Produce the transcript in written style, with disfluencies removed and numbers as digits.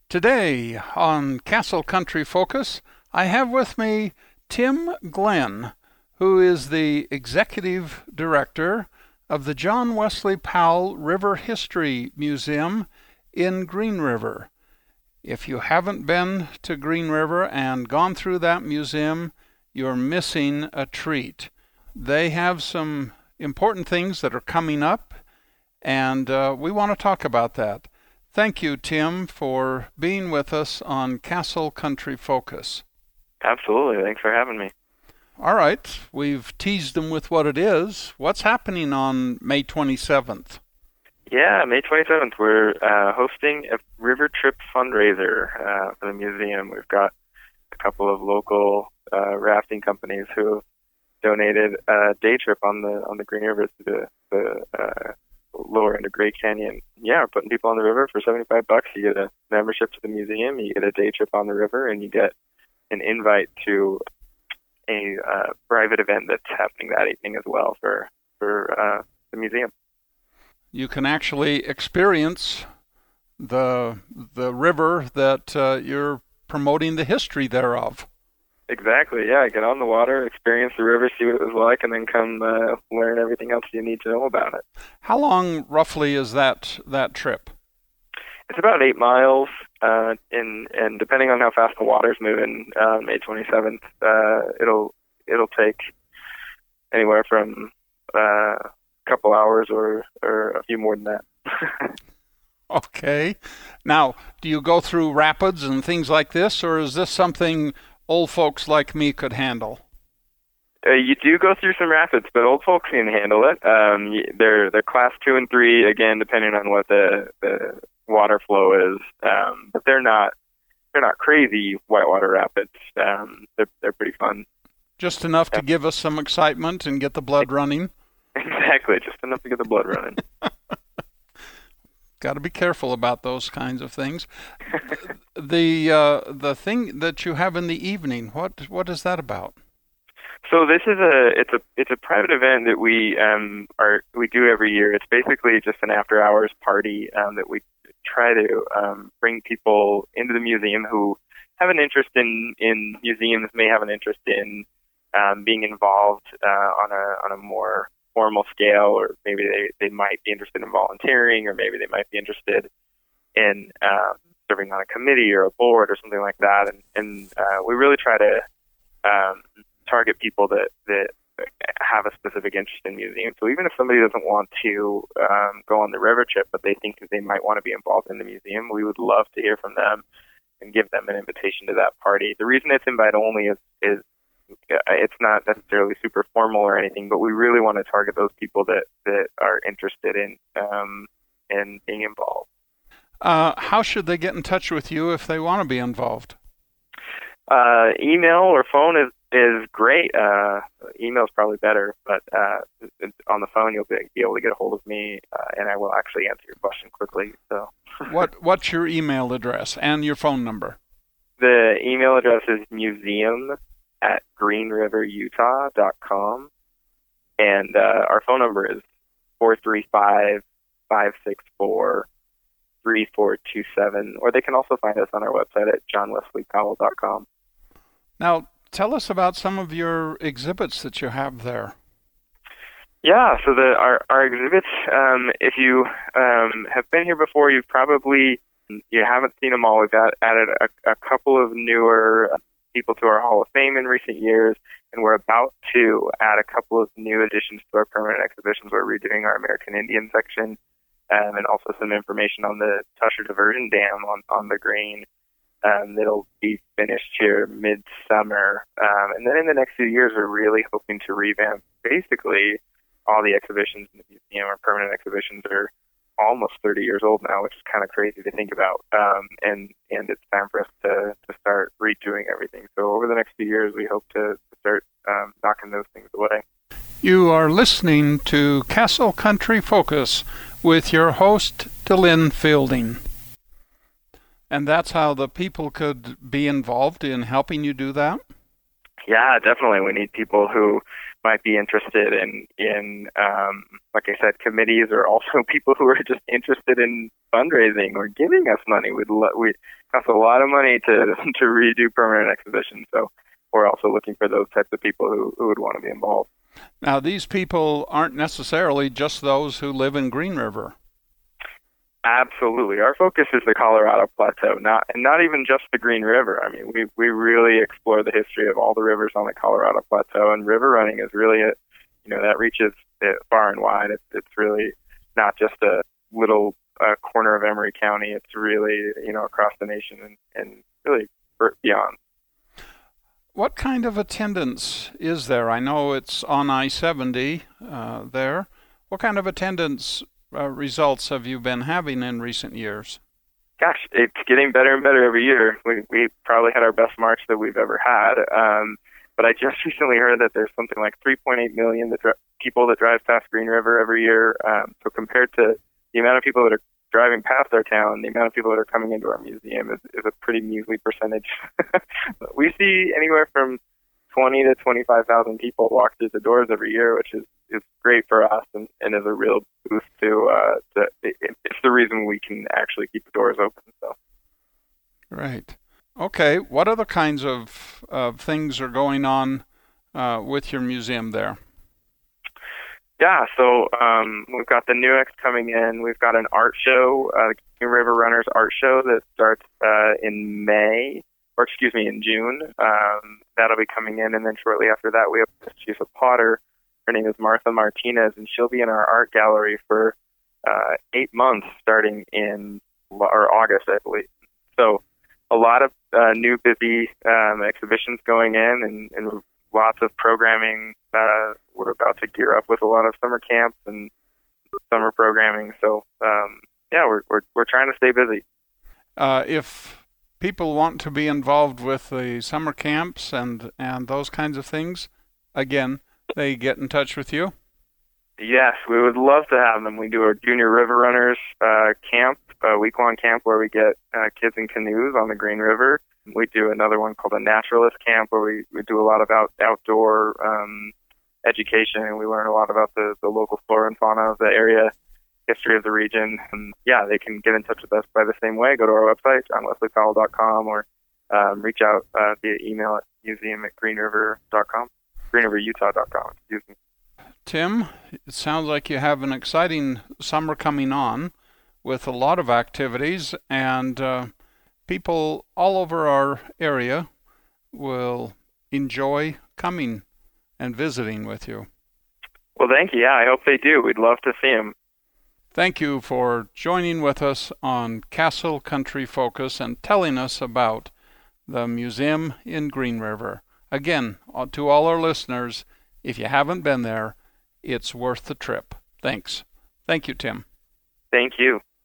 Today on Castle Country Focus, I have with me Tim Glenn, who is the Executive Director of the John Wesley Powell River History Museum in Green River. If you haven't been to Green River and gone through that museum, you're missing a treat. They have some important things that are coming up, and we want to talk about that. Thank you, Tim, for being with us on Castle Country Focus. Absolutely. Thanks for having me. All right. We've teased them with what it is. What's happening on May 27th? Yeah, May 27th, we're hosting a river trip fundraiser for the museum. We've got a couple of local rafting companies who have donated a day trip on the Green River to the lower end of Great Canyon. Yeah, we're putting people on the river for $75. You get a membership to the museum, you get a day trip on the river, and you get an invite to a private event that's happening that evening as well for the museum. You can actually experience the river that you're promoting the history thereof. Exactly, yeah. Get on the water, experience the river, see what it was like, and then come learn everything else you need to know about it. How long, roughly, is that trip? It's about 8 miles, and depending on how fast the water's moving, May 27th, it'll take anywhere from a couple hours or a few more than that. Okay. Now, do you go through rapids and things like this, or is this something old folks like me could handle? You do go through some rapids, but old folks can handle it. They're class 2 and 3, again, depending on what the water flow is. But they're not crazy whitewater rapids. They're pretty fun. Just enough to give us some excitement and get the blood running. Exactly, just enough to get the blood running. Got to be careful about those kinds of things. The thing that you have in the evening, what is that about? So this is it's a private event that we do every year. It's basically just an after hours party that we try to bring people into the museum who have an interest in museums, may have an interest in being involved on a more formal scale, or maybe they might be interested in volunteering, or maybe they might be interested in serving on a committee or a board or something like that. And we really try to target people that have a specific interest in museums. So even if somebody doesn't want to go on the river trip, but they think that they might want to be involved in the museum, we would love to hear from them and give them an invitation to that party. The reason it's invite only is it's not necessarily super formal or anything, but we really want to target those people that are interested in being involved. How should they get in touch with you if they want to be involved? Email or phone is great. Email is probably better, but on the phone you'll be able to get a hold of me, and I will actually answer your question quickly. So, what's your email address and your phone number? The email address is museum@greenriverutah.com, and our phone number is 435-564-3427, or they can also find us on our website at johnwesleypowell.com. Now, tell us about some of your exhibits that you have there. Yeah, so our exhibits, if you have been here before, you haven't seen them all. We've added a couple of newer people to our Hall of Fame in recent years, and we're about to add a couple of new additions to our permanent exhibitions. We're redoing our American Indian section, and also some information on the Tusher Diversion Dam on the Green. That'll be finished here mid-summer. And then in the next few years, we're really hoping to revamp basically all the exhibitions in the museum. Our permanent exhibitions are almost 30 years old now, which is kind of crazy to think about. And it's time for us to start redoing everything. So over the next few years, we hope to start knocking those things away. You are listening to Castle Country Focus with your host, DeLynn Fielding. And that's how the people could be involved in helping you do that? Yeah, definitely. We need people who might be interested in like I said, committees, or also people who are just interested in fundraising or giving us money. We cost a lot of money to to redo permanent exhibitions, so we're also looking for those types of people who would want to be involved. Now, these people aren't necessarily just those who live in Green River. Absolutely. Our focus is the Colorado Plateau, not even just the Green River. I mean, we really explore the history of all the rivers on the Colorado Plateau, and river running is really that reaches far and wide. It's really not just a little corner of Emery County. It's really, across the nation and really beyond. What kind of attendance is there? I know it's on I-70 there. What kind of attendance results have you been having in recent years? Gosh, it's getting better and better every year. We probably had our best March that we've ever had. But I just recently heard that there's something like 3.8 million people that drive past Green River every year. So compared to the amount of people that are driving past our town, the amount of people that are coming into our museum is a pretty measly percentage. We see anywhere from 20 to 25,000 people walk through the doors every year, which is great for us and is a real boost to it's the reason we can actually keep the doors open. So. Right. Okay. What other kinds of things are going on with your museum there? Yeah, so we've got the Nuex coming in. We've got an art show, the Green River Runners Art Show that starts in June. That'll be coming in, and then shortly after that, we have she's a potter. Her name is Martha Martinez, and she'll be in our art gallery for 8 months, starting in August, I believe. So a lot of new busy exhibitions going in, and lots of programming. We're about to gear up with a lot of summer camps and summer programming. So we're trying to stay busy. If people want to be involved with the summer camps and those kinds of things, again, they get in touch with you? Yes, we would love to have them. We do a Junior River Runners camp, a week-long camp where we get kids in canoes on the Green River. We do another one called a Naturalist Camp where we do a lot of outdoor education, and we learn a lot about the local flora and fauna of the area, history of the region. And they can get in touch with us by the same way. Go to our website, johnwesleypowell.com, or reach out via email at museum@greenriver.com, greenriverutah.com. Excuse me. Tim, it sounds like you have an exciting summer coming on with a lot of activities, and people all over our area will enjoy coming and visiting with you. Well, thank you. Yeah, I hope they do. We'd love to see them. Thank you for joining with us on Castle Country Focus and telling us about the museum in Green River. Again, to all our listeners, if you haven't been there, it's worth the trip. Thanks. Thank you, Tim. Thank you.